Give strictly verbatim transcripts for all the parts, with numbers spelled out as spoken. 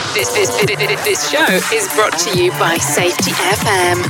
This, this, this, this show is brought to you by Safety F M.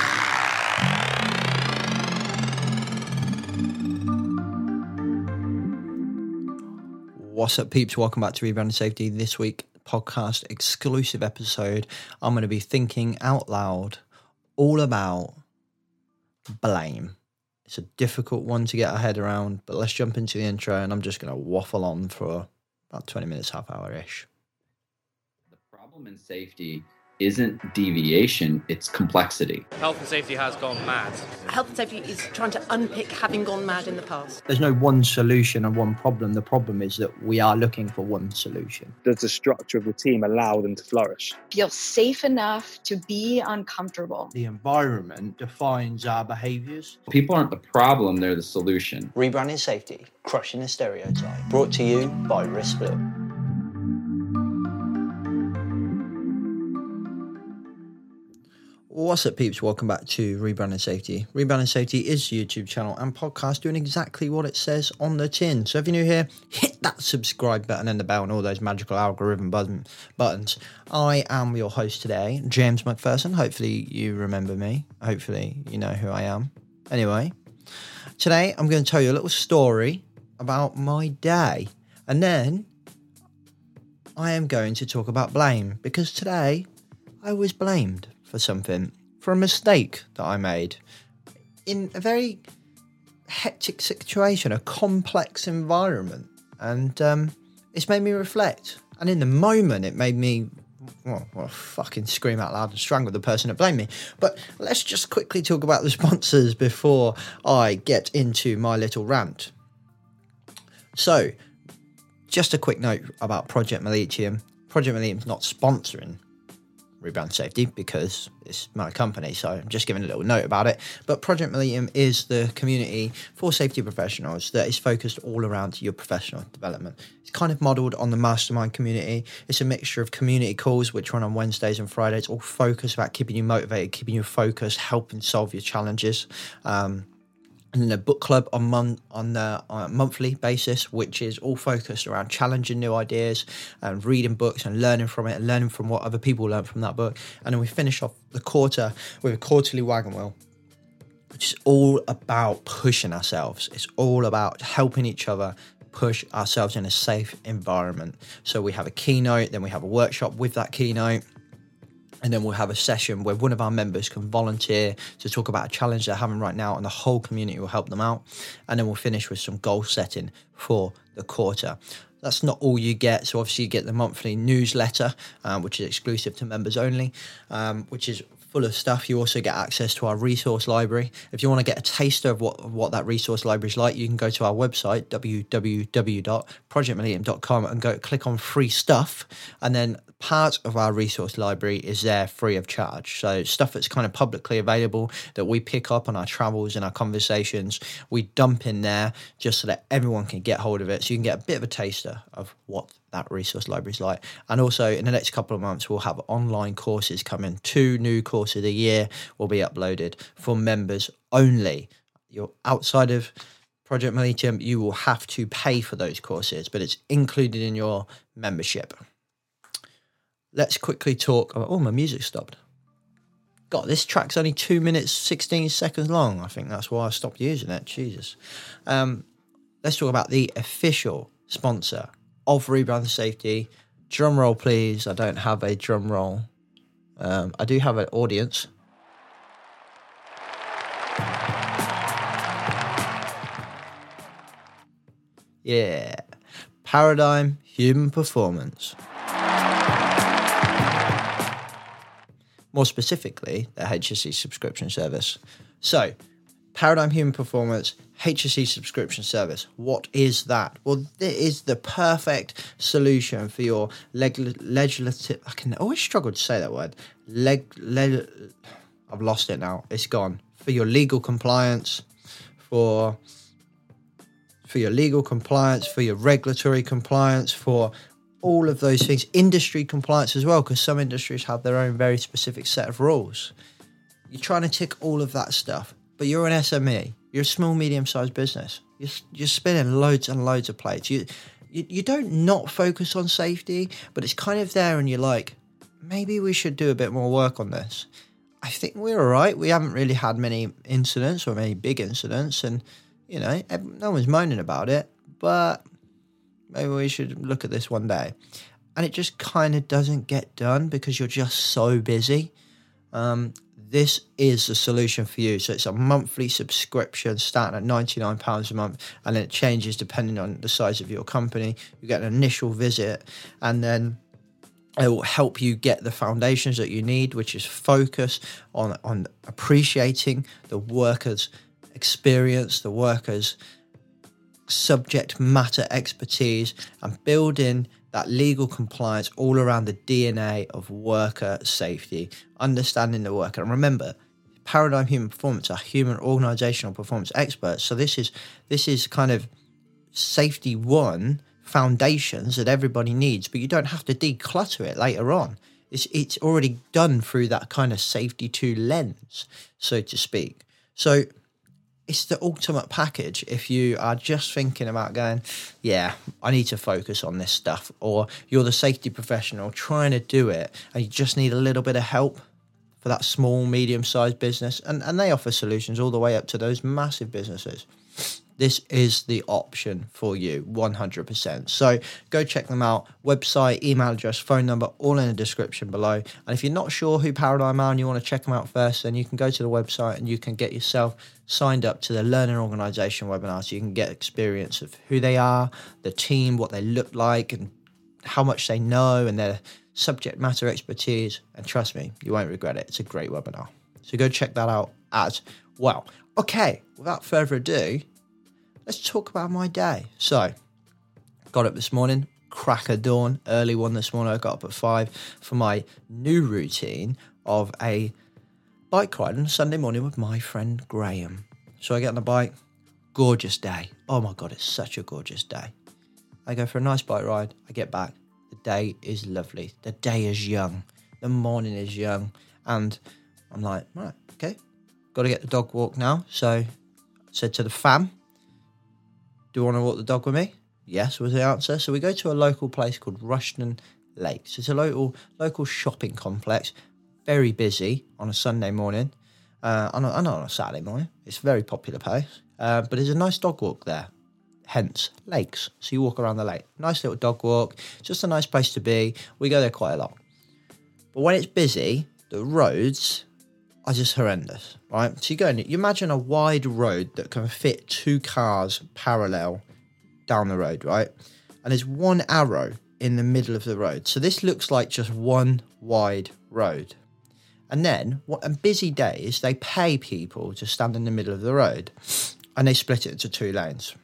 What's up, peeps? Welcome back to Rebranding Safety. This week, podcast exclusive episode. I'm going to be thinking out loud all about blame. It's a difficult one to get our head around, but let's jump into the intro and I'm just going to waffle on for about twenty minutes, half hour-ish. The problem in safety isn't deviation, it's complexity. Health and safety has gone mad. Health and safety is trying to unpick having gone mad in the past. There's no one solution and one problem. The problem is that we are looking for one solution. Does the structure of the team allow them to flourish? Feel safe enough to be uncomfortable. The environment defines our behaviours. People aren't the problem, they're the solution. Rebranding Safety, crushing the stereotype. Brought to you by Risk Split. What's up, peeps? Welcome back to Rebranding Safety. Rebranding Safety is a YouTube channel and podcast doing exactly what it says on the tin. So if you're new here, hit that subscribe button and the bell and all those magical algorithm button, buttons. I am your host today, James McPherson. Hopefully you remember me. Hopefully you know who I am. Anyway, today I'm going to tell you a little story about my day. And then I am going to talk about blame, because today I was blamed for something, for a mistake that I made in a very hectic situation, a complex environment, and um, it's made me reflect. And in the moment, it made me well, well, fucking scream out loud and strangle the person that blamed me. But let's just quickly talk about the sponsors before I get into my little rant. So, just a quick note about Project Millennium. Project Millennium is not sponsoring Rebrand Safety because it's my company, so I'm just giving a little note about it. But Project Millennium is the community for safety professionals that is focused all around your professional development. It's kind of modelled on the mastermind community. It's a mixture of community calls, which run on Wednesdays and Fridays, all focused about keeping you motivated, keeping you focused, helping solve your challenges. Um, And then a book club on, mon- on, the, on a monthly basis, which is all focused around challenging new ideas and reading books and learning from it and learning from what other people learn from that book. And then we finish off the quarter with a quarterly wagon wheel, which is all about pushing ourselves. It's all about helping each other push ourselves in a safe environment. So we have a keynote, then we have a workshop with that keynote. And then we'll have a session where one of our members can volunteer to talk about a challenge they're having right now, and the whole community will help them out. And then we'll finish with some goal setting for the quarter. That's not all you get. So obviously you get the monthly newsletter, um, which is exclusive to members only, um, which is full of stuff. You also get access to our resource library. If you want to get a taster of what, what that resource library is like, you can go to our website, w w w dot project millennium dot com, and go click on free stuff. And then part of our resource library is there free of charge. So stuff that's kind of publicly available that we pick up on our travels and our conversations, we dump in there just so that everyone can get hold of it. So you can get a bit of a taster of what that resource library is like. And also in the next couple of months, we'll have online courses coming. Two new courses a year will be uploaded for members only. You're outside of Project Millennium, you will have to pay for those courses, but it's included in your membership. Let's quickly talk about, oh, my music stopped. God, this track's only two minutes, sixteen seconds long. I think that's why I stopped using it. Jesus. Um, let's talk about the official sponsor of Rebrand Safety. Drum roll, please. I don't have a drum roll. Um, I do have an audience. Yeah. Paradigm Human Performance. More specifically, the H S C subscription service. So, Paradigm Human Performance, H S C subscription service. What is that? Well, it is the perfect solution for your leg- legislative... I can always struggle to say that word. Leg, leg, I've lost it now. It's gone. For your legal compliance, for, for your legal compliance, for your regulatory compliance, for all of those things. Industry compliance as well, because some industries have their own very specific set of rules. You're trying to tick all of that stuff, but you're an S M E. You're a small, medium-sized business. You're, you're spinning loads and loads of plates. You, you, you don't not focus on safety, but it's kind of there and you're like, maybe we should do a bit more work on this. I think we're all right. We haven't really had many incidents or many big incidents, and, you know, no one's moaning about it, but maybe we should look at this one day. And it just kind of doesn't get done because you're just so busy. Um, this is the solution for you. So it's a monthly subscription starting at ninety-nine pounds a month, and then it changes depending on the size of your company. You get an initial visit, and then it will help you get the foundations that you need, which is focus on, on appreciating the worker's experience, the worker's subject matter expertise, and building that legal compliance all around the D N A of worker safety, understanding the worker. And remember, Paradigm Human Performance are human organizational performance experts. So this is this is kind of safety one foundations that everybody needs, but you don't have to declutter it later on. It's it's already done through that kind of safety two lens, so to speak. So it's the ultimate package if you are just thinking about going, yeah, I need to focus on this stuff, or you're the safety professional trying to do it and you just need a little bit of help for that small, medium-sized business, and, and they offer solutions all the way up to those massive businesses. This is the option for you, one hundred percent. So go check them out. Website, email address, phone number, all in the description below. And if you're not sure who Paradigm are and you want to check them out first, then you can go to the website and you can get yourself signed up to the Learning Organisation webinar, so you can get experience of who they are, the team, what they look like, and how much they know, and their subject matter expertise. And trust me, you won't regret it. It's a great webinar. So go check that out as well. Okay, without further ado, let's talk about my day. So, got up this morning, crack of dawn, early one this morning. I got up at five for my new routine of a bike ride on a Sunday morning with my friend Graham. So I get on the bike, gorgeous day. Oh my God, it's such a gorgeous day. I go for a nice bike ride, I get back. The day is lovely. The day is young. The morning is young. And I'm like, right, okay, got to get the dog walk now. So I said to the fam, do you want to walk the dog with me? Yes, was the answer. So we go to a local place called Rushden Lakes. It's a local local shopping complex, very busy on a Sunday morning. Uh, on a, on a Saturday morning. It's a very popular place. Uh, but there's a nice dog walk there, hence lakes. So you walk around the lake. Nice little dog walk. Just a nice place to be. We go there quite a lot. But when it's busy, the roads are just horrendous, right? So you go in, you imagine a wide road that can fit two cars parallel down the road, right? And there's one arrow in the middle of the road. So this looks like just one wide road. And then, what on busy days, they pay people to stand in the middle of the road and they split it into two lanes.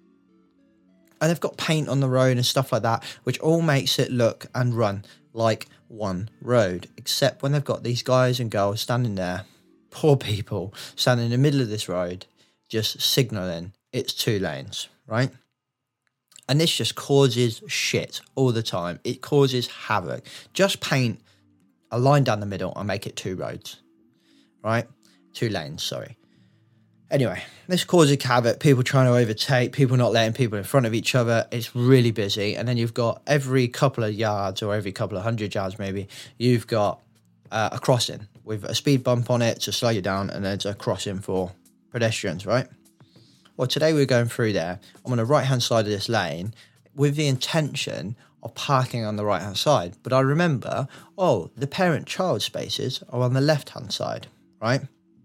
And they've got paint on the road and stuff like that, which all makes it look and run like one road, except when they've got these guys and girls standing there, poor people, standing in the middle of this road, just signalling it's two lanes, right? And this just causes shit all the time. It causes havoc. Just paint a line down the middle and make it two roads, right? Two lanes, sorry. Anyway, this causes havoc, people trying to overtake, people not letting people in front of each other. It's really busy. And then you've got every couple of yards or every couple of hundred yards maybe, you've got uh, a crossing with a speed bump on it to slow you down, and then it's a crossing for pedestrians, right? Well, today we're going through there. I'm on the right-hand side of this lane with the intention of parking on the right-hand side. But I remember, oh, the parent-child spaces are on the left-hand side, right?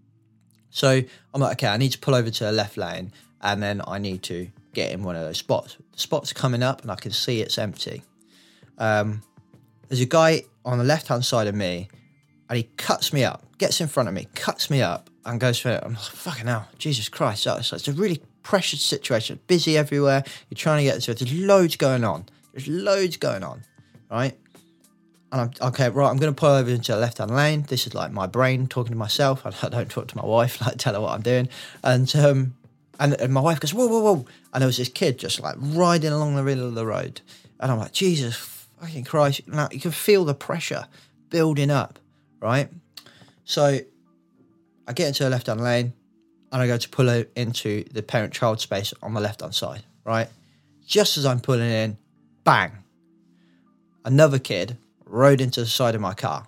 So I'm like, okay, I need to pull over to the left lane, and then I need to get in one of those spots. The spot's coming up and I can see it's empty. Um, there's a guy on the left-hand side of me, and he cuts me up, gets in front of me, cuts me up, and goes for it. I'm like, fucking hell, Jesus Christ. It's, it's a really precious situation. Busy everywhere. You're trying to get to it. There's loads going on. There's loads going on, right? And I'm, okay, right, I'm going to pull over into the left-hand lane. This is like my brain talking to myself. I, I don't talk to my wife, like tell her what I'm doing. And um, and, and my wife goes, whoa, whoa, whoa. And there was this kid just like riding along the middle of the road. And I'm like, Jesus fucking Christ. Now you can feel the pressure building up, right? So I get into the left-hand lane and I go to pull into the parent-child space on the left-hand side, right? Just as I'm pulling in, bang. Another kid rode into the side of my car.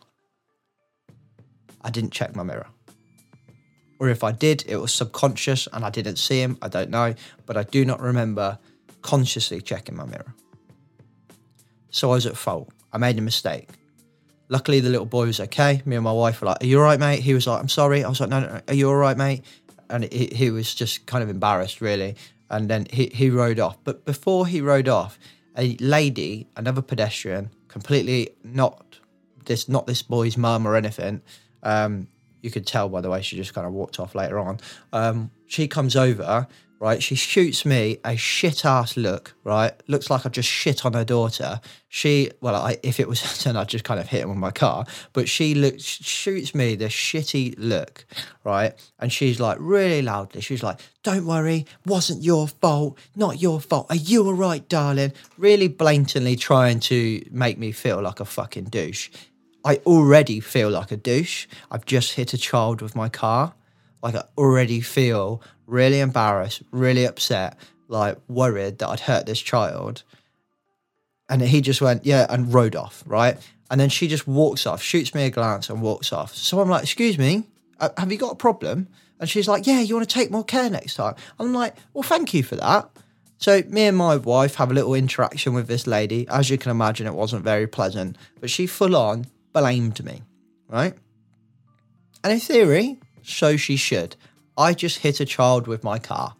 I didn't check my mirror. Or if I did, it was subconscious and I didn't see him. I don't know. But I do not remember consciously checking my mirror. So I was at fault. I made a mistake. Luckily, the little boy was okay. Me and my wife were like, are you all right, mate? He was like, I'm sorry. I was like, no, no, no. Are you all right, mate? And he, he was just kind of embarrassed, really. And then he, he rode off. But before he rode off, a lady, another pedestrian, completely not this not this boy's mum or anything. Um, you could tell by the way she just kind of walked off later on. Um, she comes over, right? She shoots me a shit-ass look, right? Looks like I just shit on her daughter. She, well, I, if it was, then I'd just kind of hit him with my car. But she looks, shoots me this shitty look, right? And she's like, really loudly, she's like, don't worry, wasn't your fault, not your fault. Are you all right, darling? Really blatantly trying to make me feel like a fucking douche. I already feel like a douche. I've just hit a child with my car. Like, I already feel really embarrassed, really upset, like worried that I'd hurt this child. And he just went, yeah, and rode off, right? And then she just walks off, shoots me a glance and walks off. So I'm like, excuse me, have you got a problem? And she's like, yeah, you want to take more care next time? I'm like, well, thank you for that. So me and my wife have a little interaction with this lady. As you can imagine, it wasn't very pleasant. But she full on blamed me, right? And in theory, so she should. I just hit a child with my car.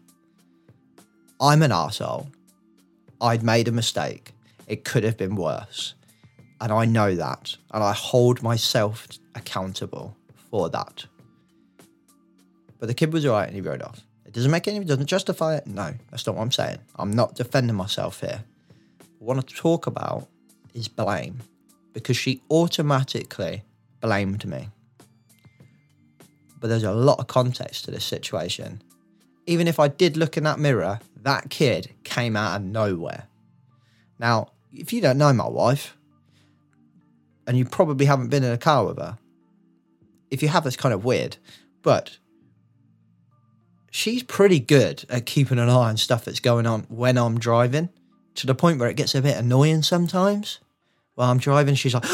I'm an arsehole. I'd made a mistake. It could have been worse. And I know that. And I hold myself accountable for that. But the kid was all right and he rode off. It doesn't make any, it doesn't justify it. No, that's not what I'm saying. I'm not defending myself here. What I want to talk about is blame. Because she automatically blamed me. But there's a lot of context to this situation. Even if I did look in that mirror, that kid came out of nowhere. Now, if you don't know my wife, and you probably haven't been in a car with her, if you have, it's kind of weird, but she's pretty good at keeping an eye on stuff that's going on when I'm driving, to the point where it gets a bit annoying sometimes. While I'm driving, she's like,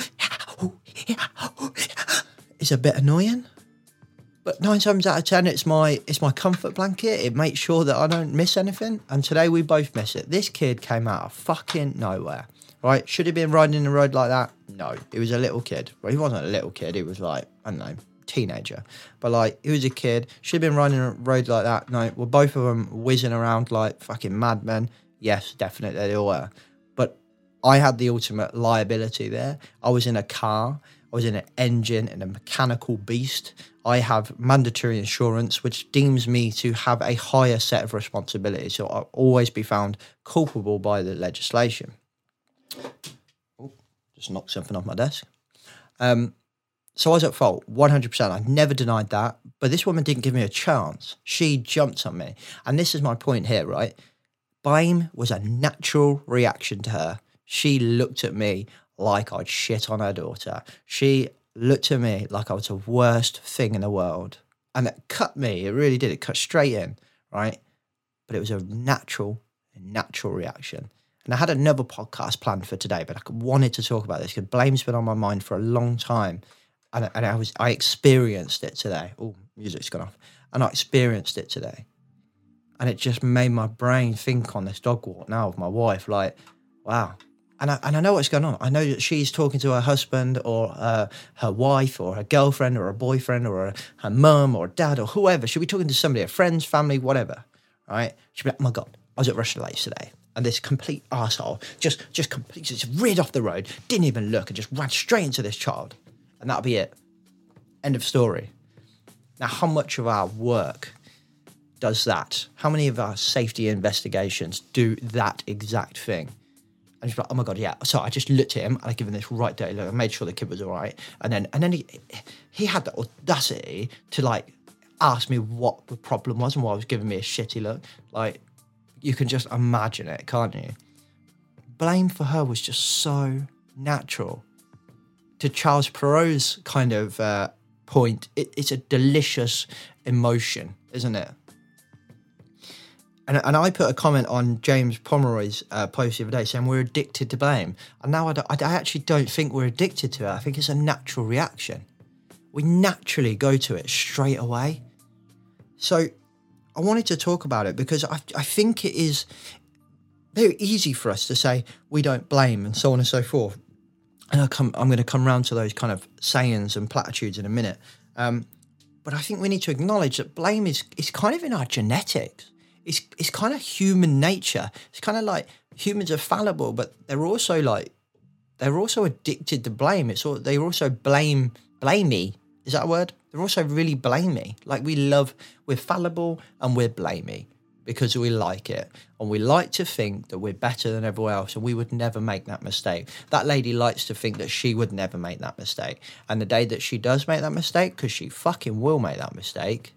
it's a bit annoying. But nine times out of ten, it's my it's my comfort blanket. It makes sure that I don't miss anything. And today we both miss it. This kid came out of fucking nowhere, right? Should he been riding the road like that? No. He was a little kid. Well, he wasn't a little kid. He was like, I don't know, teenager. But like, he was a kid. Should have been riding a road like that? No. Well, both of them whizzing around like fucking madmen. Yes, definitely they all were. But I had the ultimate liability there. I was in a car. I was in an engine and a mechanical beast. I have mandatory insurance, which deems me to have a higher set of responsibilities. So I'll always be found culpable by the legislation. Oh, just knocked something off my desk. Um, so I was at fault, one hundred percent. I've never denied that. But this woman didn't give me a chance. She jumped on me. And this is my point here, right? Blame was a natural reaction to her. She looked at me like I'd shit on her daughter. She looked at me like I was the worst thing in the world. And it cut me. It really did. It cut straight in, right? But it was a natural, a natural reaction. And I had another podcast planned for today, but I wanted to talk about this because blame's been on my mind for a long time. And, and I was I experienced it today. Oh, music's gone off. And I experienced it today. And it just made my brain think on this dog walk now with my wife, like, wow. And I, and I know what's going on. I know that she's talking to her husband or uh, her wife or her girlfriend or her boyfriend or her, her mum or dad or whoever. She'll be talking to somebody, her friends, family, whatever, right? She'll be like, oh my God, I was at Russian Lakes today. And this complete arsehole just, just completely just reared off the road, didn't even look and just ran straight into this child. And that'll be it. End of story. Now, how much of our work does that? How many of our safety investigations do that exact thing? And she's like, oh my God, yeah. So I just looked at him and I gave him this right dirty look. I made sure the kid was all right. And then and then he he had the audacity to like ask me what the problem was and why he was giving me a shitty look. Like, you can just imagine it, can't you? Blame for her was just so natural. To Charles Perrault's kind of uh, point, it, it's a delicious emotion, isn't it? And, and I put a comment on James Pomeroy's uh, post the other day saying we're addicted to blame. And now I, don't, I actually don't think we're addicted to it. I think it's a natural reaction. We naturally go to it straight away. So I wanted to talk about it because I, I think it is very easy for us to say we don't blame and so on and so forth. And I come, I'm going to come round to those kind of sayings and platitudes in a minute. Um, but I think we need to acknowledge that blame is, is kind of in our genetics. It's it's kind of human nature. It's kind of like humans are fallible, but they're also like, they're also addicted to blame. It's all, they're also blame, blamey. Is that a word? They're also really blamey. Like we love, we're fallible and we're blamey because we like it. And we like to think that we're better than everyone else and we would never make that mistake. That lady likes to think that she would never make that mistake. And the day that she does make that mistake, because she fucking will make that mistake,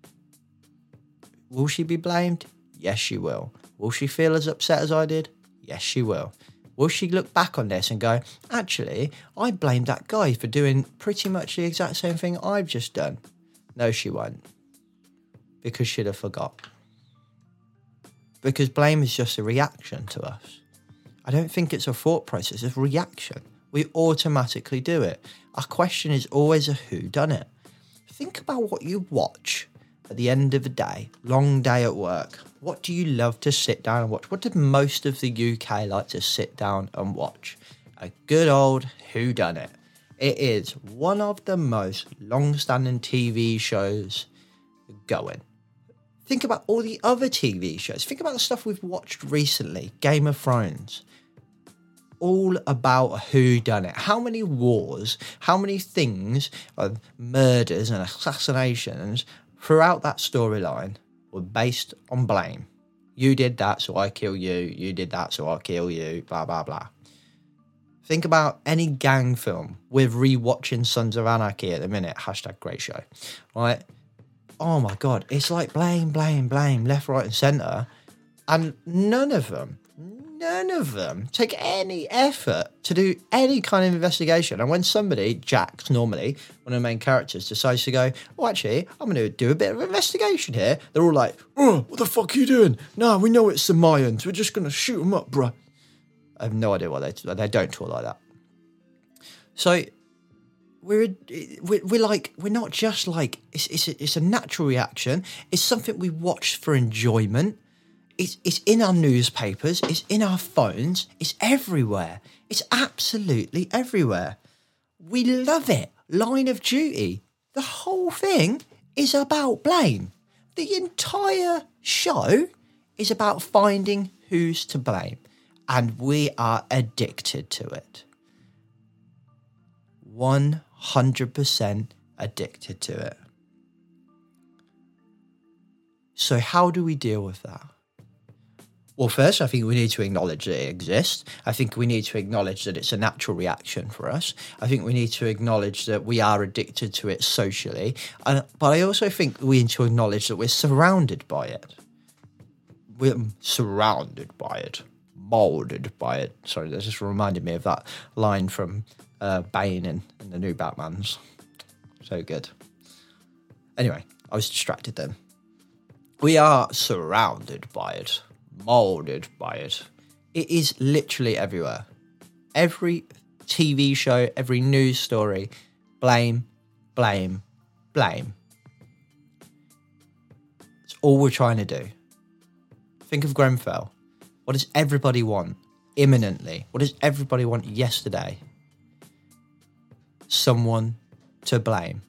will she be blamed? Yes, she will. Will she feel as upset as I did? Yes, she will. Will she look back on this and go, actually, I blamed that guy for doing pretty much the exact same thing I've just done? No, she won't. Because she'd have forgot. Because blame is just a reaction to us. I don't think it's a thought process, it's a reaction. We automatically do it. Our question is always a whodunit. Think about what you watch at the end of the day, long day at work. What do you love to sit down and watch? What do most of the U K like to sit down and watch? A good old whodunit. It is one of the most long-standing T V shows going. Think about all the other T V shows. Think about the stuff we've watched recently. Game of Thrones. All about whodunit. How many wars, how many things of murders and assassinations throughout that storyline were based on blame. You did that, so I kill you. You did that, so I kill you. Blah, blah, blah. Think about any gang film. We're rewatching Sons of Anarchy at the minute. Hashtag great show. Right? Oh my God. It's like blame, blame, blame, left, right and centre. And none of them, none of them take any effort to do any kind of investigation. And when somebody, Jax normally, one of the main characters, decides to go, oh, actually, I'm going to do a bit of investigation here, they're all like, oh, what the fuck are you doing? No, we know it's the Mayans. We're just going to shoot them up, bruh. I have no idea why they, they don't talk like that. So we're, we're, we're like, we're not just like, it's, it's, a, it's a natural reaction. It's something we watch for enjoyment. It's, it's in our newspapers, it's in our phones, it's everywhere. It's absolutely everywhere. We love it. Line of Duty. The whole thing is about blame. The entire show is about finding who's to blame. And we are addicted to it. one hundred percent addicted to it. So how do we deal with that? Well, first, I think we need to acknowledge that it exists. I think we need to acknowledge that it's a natural reaction for us. I think we need to acknowledge that we are addicted to it socially. Uh, but I also think we need to acknowledge that we're surrounded by it. We're surrounded by it. Moulded by it. Sorry, that just reminded me of that line from uh, Bane in, in the new Batmans. So good. Anyway, I was distracted then. We are surrounded by it. Moulded by it. It is literally everywhere. Every T V show, every news story, blame, blame, blame. It's all we're trying to do. Think of Grenfell. What does everybody want imminently? What does everybody want yesterday? Someone to blame.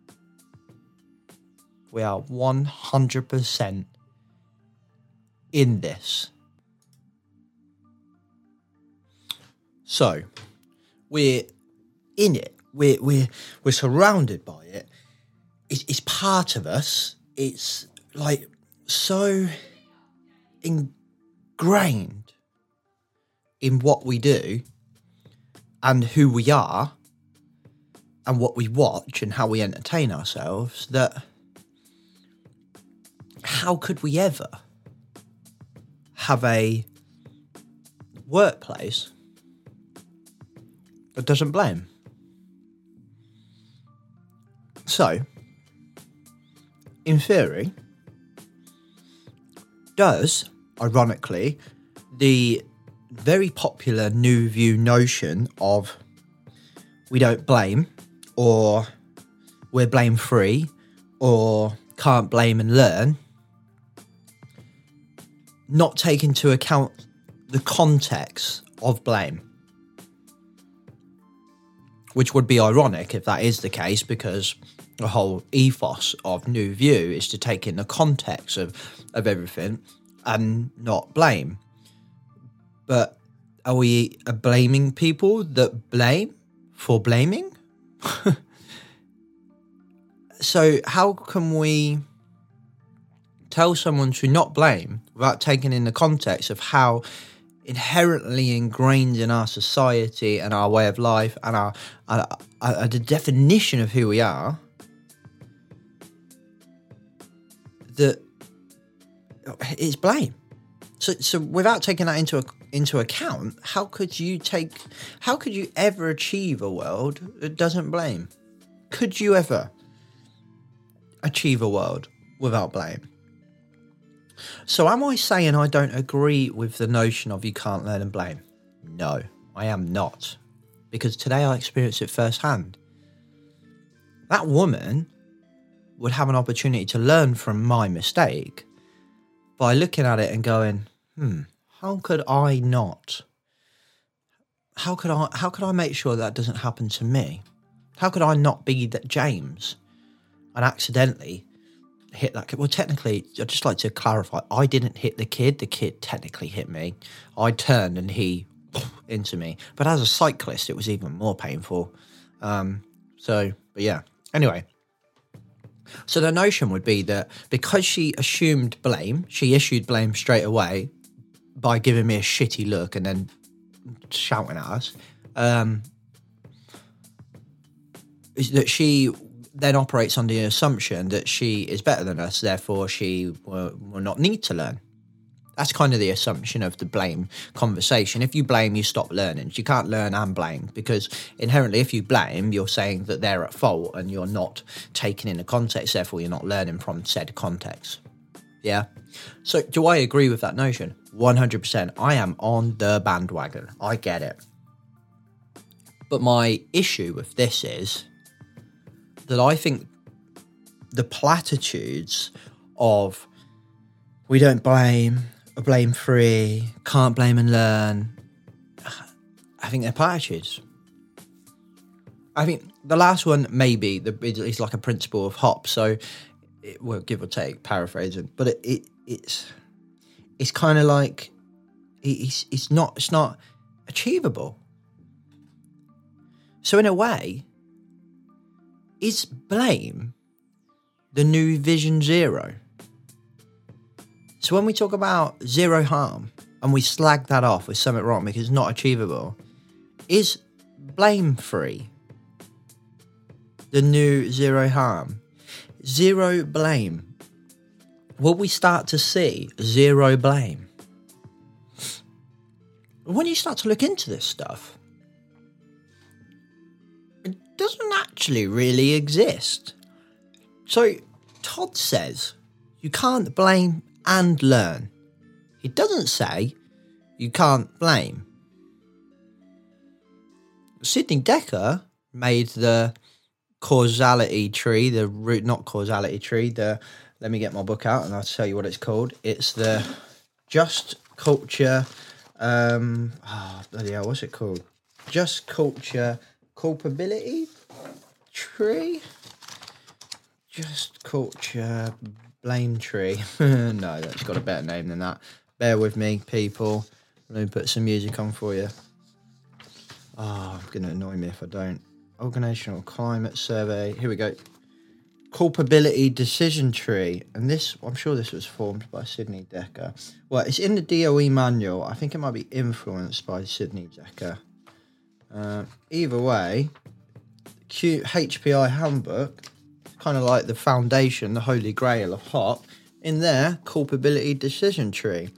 We are one hundred percent in this. So, we're in it. We're, we're, we're surrounded by it. It's, it's part of us. It's like so ingrained in what we do and who we are and what we watch and how we entertain ourselves that how could we ever have a workplace that doesn't blame? So, in theory, does, ironically, the very popular New View notion of we don't blame, or we're blame-free, or can't blame and learn, not take into account the context of blame. Which would be ironic if that is the case, because the whole ethos of New View is to take in the context of, of everything and not blame. But are we blaming people that blame for blaming? So how can we tell someone to not blame without taking in the context of how inherently ingrained in our society and our way of life and our, our, our the definition of who we are, that it's blame? So, so without taking that into into account, how could you take? How could you ever achieve a world that doesn't blame? Could you ever achieve a world without blame? So, am I saying I don't agree with the notion of you can't learn and blame? No, I am not, because today I experienced it firsthand. That woman would have an opportunity to learn from my mistake by looking at it and going, hmm, how could I not? How could I how could I make sure that doesn't happen to me? How could I not be that James and accidentally hit that kid? Well, technically, I'd just like to clarify, I didn't hit the kid, the kid technically hit me. I turned and he into me. But as a cyclist, it was even more painful. Um, so, but yeah. Anyway. So the notion would be that because she assumed blame, she issued blame straight away by giving me a shitty look and then shouting at us, um, is that she then operates under the assumption that she is better than us, therefore she will, will not need to learn. That's kind of the assumption of the blame conversation. If you blame, you stop learning. You can't learn and blame, because inherently if you blame, you're saying that they're at fault and you're not taking in the context, therefore you're not learning from said context. Yeah? So do I agree with that notion? one hundred percent. I am on the bandwagon. I get it. But my issue with this is that I think the platitudes of we don't blame, blame free, can't blame and learn, I think they're platitudes. I think the last one maybe the, it's like a principle of hop, so it will give or take, paraphrasing, but it, it it's it's kind of like it's it's not it's not achievable. So in a way, is blame the new Vision Zero? So when we talk about zero harm and we slag that off with something wrong because it's not achievable, is blame free the new zero harm? Zero blame. Will we start to see zero blame? When you start to look into this stuff, it doesn't actually really exist. So Todd says you can't blame and learn. He doesn't say you can't blame. Sidney Dekker made the causality tree, the root, not causality tree, the, let me get my book out and I'll tell you what it's called. It's the Just Culture, um, oh, bloody hell, what's it called? Just Culture Culpability Tree? Just Culture Blame Tree. No, that's got a better name than that. Bear with me, people. Let me put some music on for you. Oh, it's going to annoy me if I don't. Organizational Climate Survey. Here we go. Culpability Decision Tree. And this, I'm sure this was formed by Sidney Dekker. Well, it's in the D O E manual. I think it might be influenced by Sidney Dekker. Uh, either way, Q, H P I handbook, kind of like the foundation, the holy grail of HOP, in there, culpability decision tree.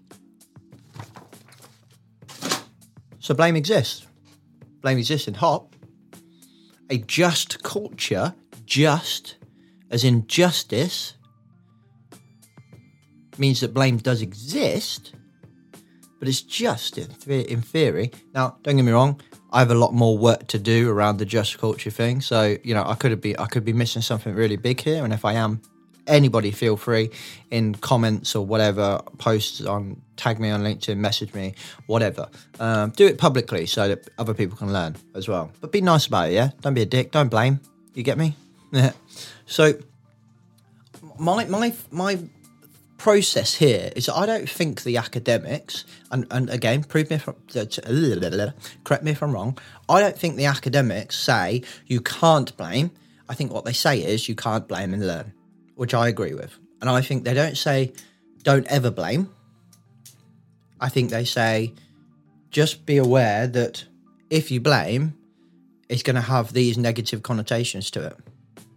So blame exists. Blame exists in HOP. A just culture, just as in justice, means that blame does exist, but it's just in, th- in theory. Now, don't get me wrong, I have a lot more work to do around the just culture thing. So, you know, I could be I could be missing something really big here. And if I am, anybody feel free in comments or whatever, posts on, tag me on LinkedIn, message me, whatever. Um, do it publicly so that other people can learn as well. But be nice about it, yeah? Don't be a dick. Don't blame. You get me? Yeah. So my my my process here is I don't think the academics, and, and again, prove me if I'm, correct me if I'm wrong, I don't think the academics say you can't blame. I think what they say is you can't blame and learn, which I agree with. And I think they don't say don't ever blame. I think they say just be aware that if you blame, it's going to have these negative connotations to it.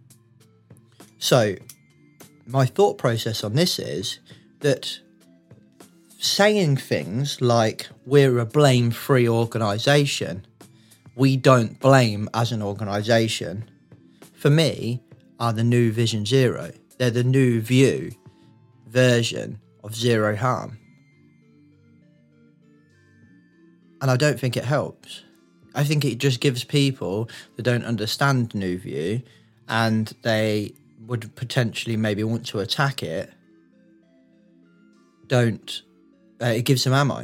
So my thought process on this is that saying things like we're a blame-free organisation, we don't blame as an organisation, for me, are the new Vision Zero. They're the new view version of zero harm. And I don't think it helps. I think it just gives people that don't understand New View and they would potentially maybe want to attack it, don't, uh, it gives them ammo.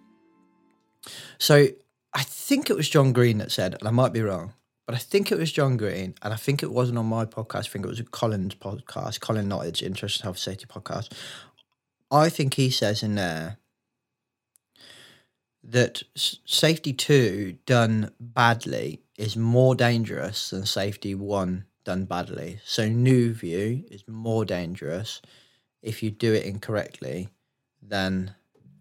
So I think it was John Green that said, and I might be wrong, but I think it was John Green, and I think it wasn't on my podcast, I think it was a Colin's podcast, Colin Nottage, Interest in Health Safety podcast. I think he says in there that safety two done badly is more dangerous than safety one done badly. So New View is more dangerous if you do it incorrectly than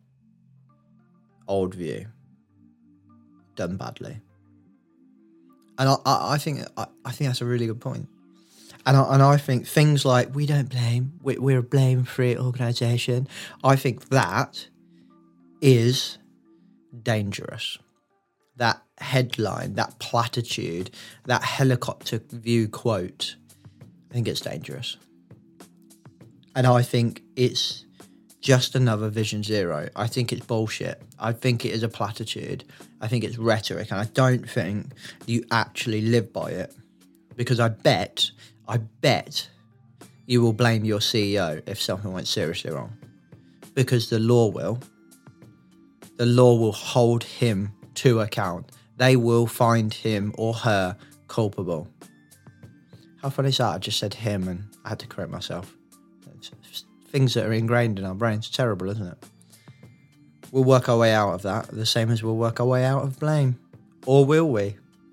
Old View done badly. And I, I, I think I, I think that's a really good point. And I, and I think things like we don't blame, we, we're a blame-free organisation. I think that is dangerous. That headline, that platitude, that helicopter view quote, I think it's dangerous. And I think it's just another Vision Zero. I think it's bullshit. I think it is a platitude. I think it's rhetoric. And I don't think you actually live by it. Because I bet, I bet you will blame your C E O if something went seriously wrong. Because the law will. The law will hold him to account. They will find him or her culpable. How funny is that? I just said him and I had to correct myself. It's things that are ingrained in our brains. Terrible, isn't it? We'll work our way out of that, the same as we'll work our way out of blame. Or will we?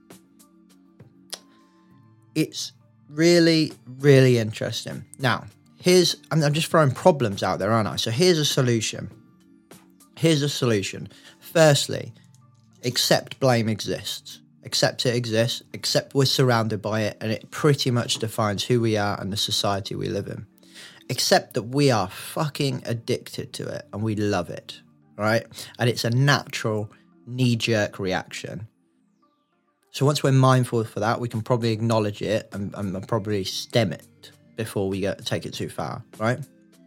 It's really, really interesting. Now, here's, I'm, I'm just throwing problems out there, aren't I? So here's a solution. Here's a solution. Firstly, accept blame exists. Accept it exists. Accept we're surrounded by it, and it pretty much defines who we are and the society we live in. Accept that we are fucking addicted to it, and we love it, right? And it's a natural knee-jerk reaction. So once we're mindful for that, we can probably acknowledge it and, and probably stem it before we get, take it too far, right?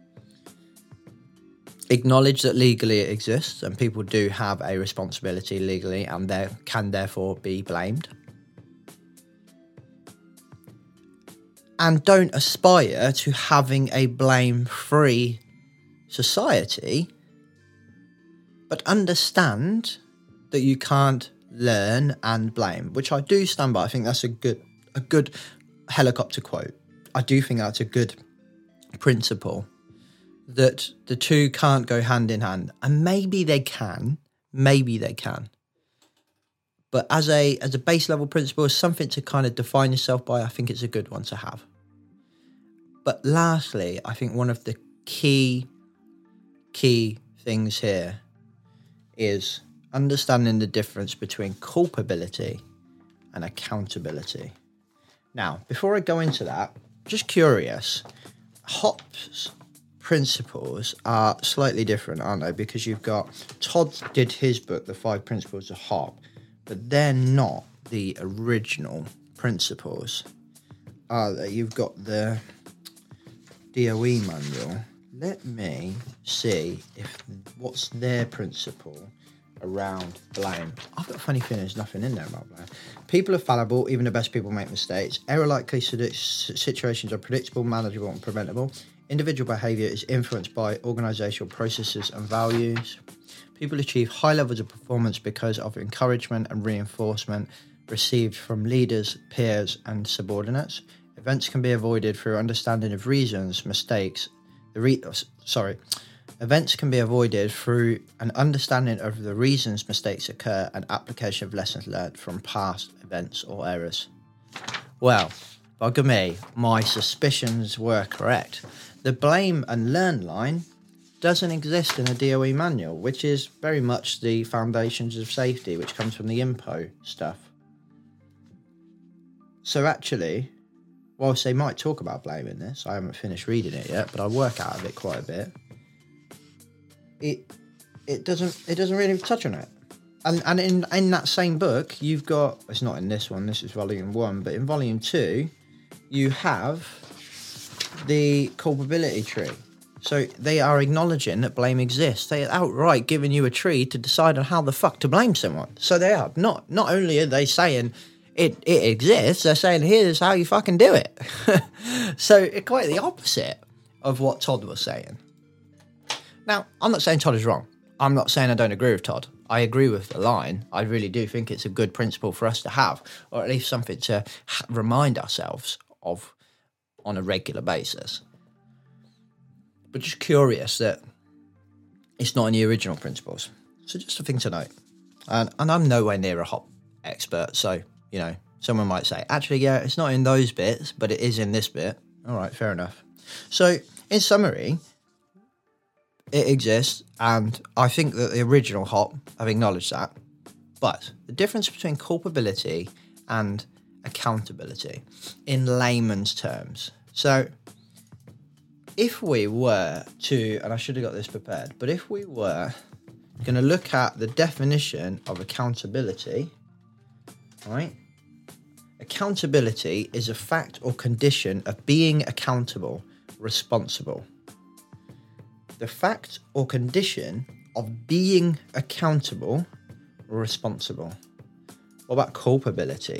Acknowledge that legally it exists and people do have a responsibility legally and they can therefore be blamed. And don't aspire to having a blame-free society, but understand that you can't learn and blame, which I do stand by. I think that's a good, a good helicopter quote. I do think that's a good principle. That the two can't go hand in hand. And maybe they can. Maybe they can. But as a as a base level principle, as something to kind of define yourself by, I think it's a good one to have. But lastly, I think one of the key, key things here is understanding the difference between culpability and accountability. Now, before I go into that, just curious, hops principles are slightly different, aren't they? Because you've got, Todd did his book, The Five Principles of Hop, but they're not the original principles, are they? You've got the D O E manual. let me see if what's their principle around blame. I've got a funny feeling there's nothing in there about blame. People are fallible, even the best people make mistakes. Error-likely situations are predictable, manageable, and preventable. Individual behaviour is influenced by organisational processes and values. People achieve high levels of performance because of encouragement and reinforcement received from leaders, peers, and subordinates. Events can be avoided through understanding of reasons, mistakes. The re- sorry, events can be avoided through an understanding of the reasons mistakes occur and application of lessons learned from past events or errors. Well, bugger me, my suspicions were correct. The blame and learn line doesn't exist in a D O E manual, which is very much the foundations of safety, which comes from the I M P O stuff. So actually, whilst they might talk about blame in this, I haven't finished reading it yet, but I work out of it quite a bit. It it doesn't it doesn't really touch on it. And and in in that same book, you've got, it's not in this one, this is volume one, but in volume two, you have the culpability tree. So they are acknowledging that blame exists. They are outright giving you a tree to decide on how the fuck to blame someone. So they are not not only are they saying it it exists, they're saying here's how you fucking do it. So it's quite the opposite of what Todd was saying. Now, I'm not saying Todd is wrong. I'm not saying I don't agree with Todd. I agree with the line. I really do think it's a good principle for us to have, or at least something to ha- remind ourselves of on a regular basis. But just curious that it's not in the original principles. So just a thing to note. And, and I'm nowhere near a hop expert, so, you know, someone might say, actually, yeah, it's not in those bits, but it is in this bit. All right, fair enough. So, in summary, it exists, and I think that the original hop have acknowledged that. But the difference between culpability and accountability in layman's terms. So, if we were to, and I should have got this prepared, but if we were going to look at the definition of accountability, right? Accountability is a fact or condition of being accountable, responsible. The fact or condition of being accountable, responsible. What about culpability?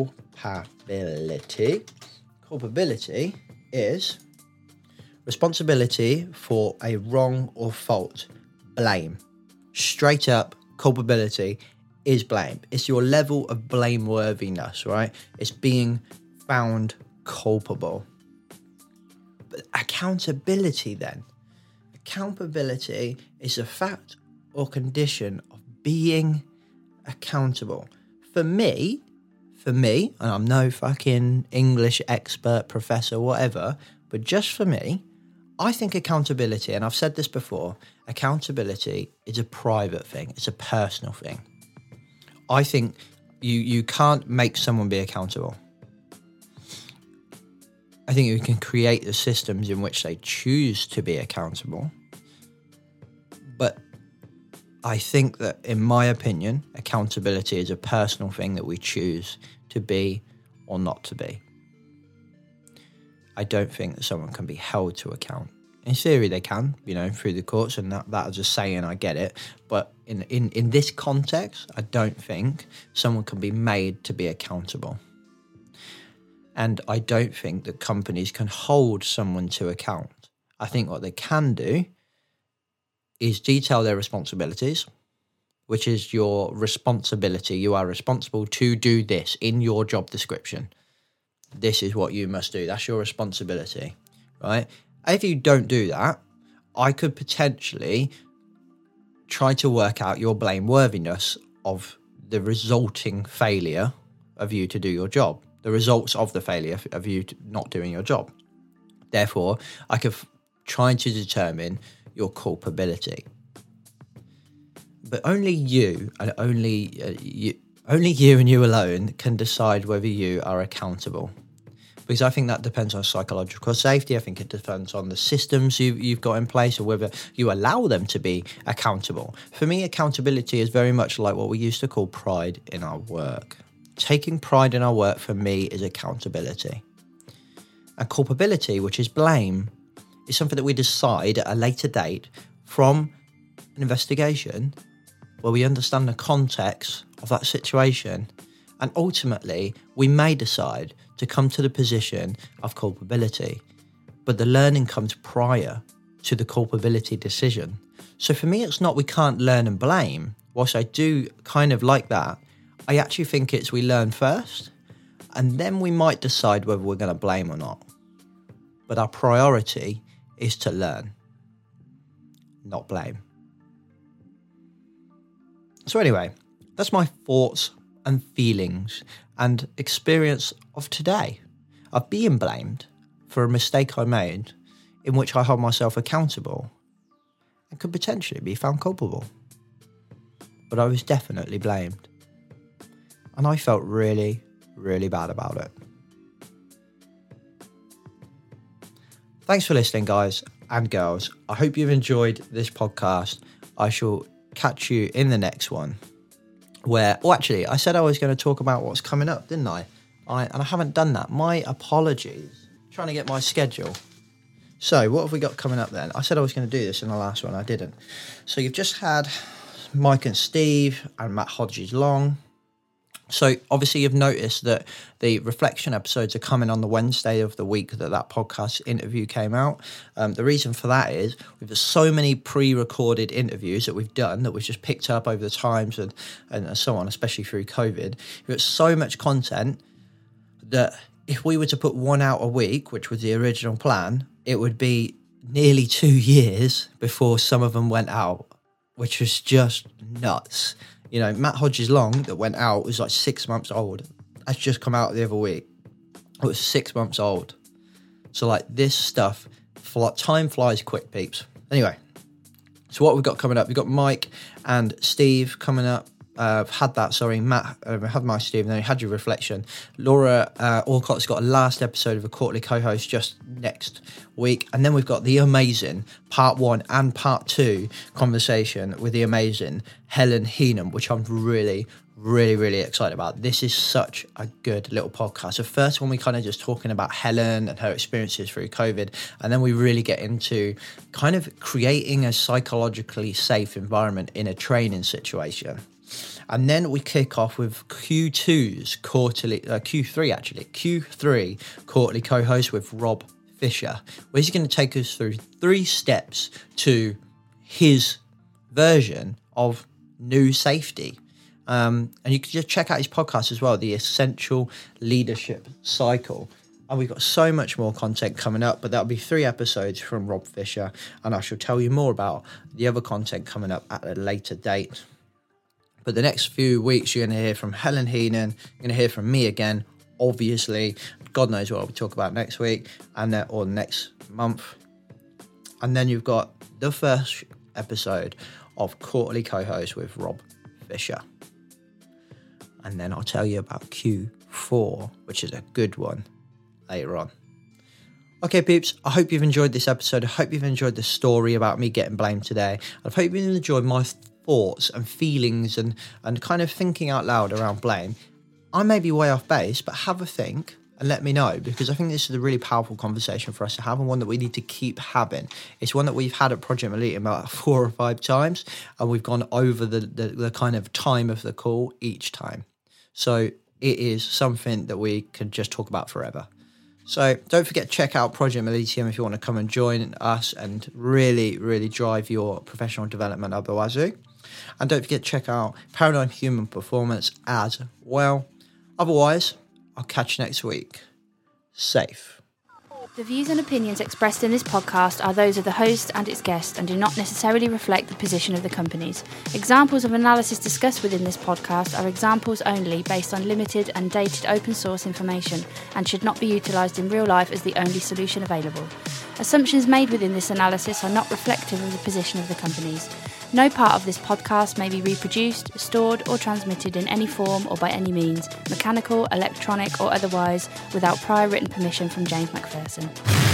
Culpability. Culpability is responsibility for a wrong or fault. Blame. Straight up, culpability is blame. It's your level of blameworthiness, right? It's being found culpable. But accountability then. Accountability is a fact or condition of being accountable. For me, for me, and I'm no fucking English expert, professor, whatever, but just for me, I think accountability, and I've said this before, accountability is a private thing. It's a personal thing. I think you, you can't make someone be accountable. I think you can create the systems in which they choose to be accountable. But I think that, in my opinion, accountability is a personal thing that we choose to be or not to be. I don't think that someone can be held to account. In theory, they can, you know, through the courts, and that, that is a saying, I get it. But in, in, in this context, I don't think someone can be made to be accountable. And I don't think that companies can hold someone to account. I think what they can do is detail their responsibilities, which is your responsibility. You are responsible to do this in your job description. This is what you must do. That's your responsibility, right? If you don't do that, I could potentially try to work out your blameworthiness of the resulting failure of you to do your job, the results of the failure of you not doing your job. Therefore, I could f- try to determine your culpability. But only you and only uh, you, only you and you alone can decide whether you are accountable. Because I think that depends on psychological safety. I think it depends on the systems you, you've got in place, or whether you allow them to be accountable. For me, accountability is very much like what we used to call pride in our work. Taking pride in our work, for me, is accountability. And culpability, which is blame, is something that we decide at a later date from an investigation where we understand the context of that situation, and ultimately we may decide to come to the position of culpability, but the learning comes prior to the culpability decision. So for me, it's not we can't learn and blame. Whilst I do kind of like that, I actually think it's we learn first, and then we might decide whether we're going to blame or not. But our priority is to learn, not blame. So anyway, that's my thoughts and feelings and experience of today, of being blamed for a mistake I made in which I hold myself accountable and could potentially be found culpable. But I was definitely blamed. And I felt really, really bad about it. Thanks for listening, guys and girls. I hope you've enjoyed this podcast. I shall catch you in the next one. Where, well, actually, I said I was going to talk about what's coming up, didn't I? I and I haven't done that. My apologies. I'm trying to get my schedule. So, what have we got coming up then? I said I was going to do this in the last one. I didn't. So, you've just had Mike and Steve and Matt Hodges Long. So obviously you've noticed that the reflection episodes are coming on the Wednesday of the week that that podcast interview came out. Um, the reason for that is we've got so many pre-recorded interviews that we've done that we've just picked up over the times and, and so on, especially through COVID. We've got so much content that if we were to put one out a week, which was the original plan, it would be nearly two years before some of them went out, which was just nuts. You know, Matt Hodges Long that went out was like six months old. That's just come out the other week. It was six months old. So like this stuff, time flies quick, peeps. Anyway, so what we've got coming up, we've got Mike and Steve coming up. Uh, had that, sorry, Matt, uh, had my Steve, and then you had your reflection. Laura uh, Alcott's got a last episode of a quarterly co-host just next week. And then we've got the amazing part one and part two conversation with the amazing Helen Heenan, which I'm really, really, really excited about. This is such a good little podcast. The first one, we kind of just talking about Helen and her experiences through COVID. And then we really get into kind of creating a psychologically safe environment in a training situation. And then we kick off with Q two's quarterly, uh, Q three actually, Q three quarterly co-host with Rob Fisher, where he's going to take us through three steps to his version of new safety. Um, and you can just check out his podcast as well, The Essential Leadership Cycle. And we've got so much more content coming up, but that'll be three episodes from Rob Fisher. And I shall tell you more about the other content coming up at a later date. But the next few weeks, you're going to hear from Helen Heenan. You're going to hear from me again, obviously. God knows what I'll talk about next week and then, or next month. And then you've got the first episode of Quarterly Co-host with Rob Fisher. And then I'll tell you about Q four, which is a good one, later on. Okay, peeps, I hope you've enjoyed this episode. I hope you've enjoyed the story about me getting blamed today. I hope you've enjoyed my thoughts and feelings and, and kind of thinking out loud around blame. I may be way off base, but have a think and let me know, because I think this is a really powerful conversation for us to have and one that we need to keep having. It's one that we've had at Project Militum about four or five times, and we've gone over the, the, the kind of time of the call each time. So it is something that we can just talk about forever. So don't forget to check out Project Militum if you want to come and join us and really, really drive your professional development up the wazoo. And don't forget to check out Paradigm Human Performance as well. Otherwise, I'll catch you next week. Safe. The views and opinions expressed in this podcast are those of the host and its guest and do not necessarily reflect the position of the companies. Examples of analysis discussed within this podcast are examples only based on limited and dated open source information and should not be utilised in real life as the only solution available. Assumptions made within this analysis are not reflective of the position of the companies. No part of this podcast may be reproduced, stored or transmitted in any form or by any means, mechanical, electronic or otherwise, without prior written permission from James Macpherson.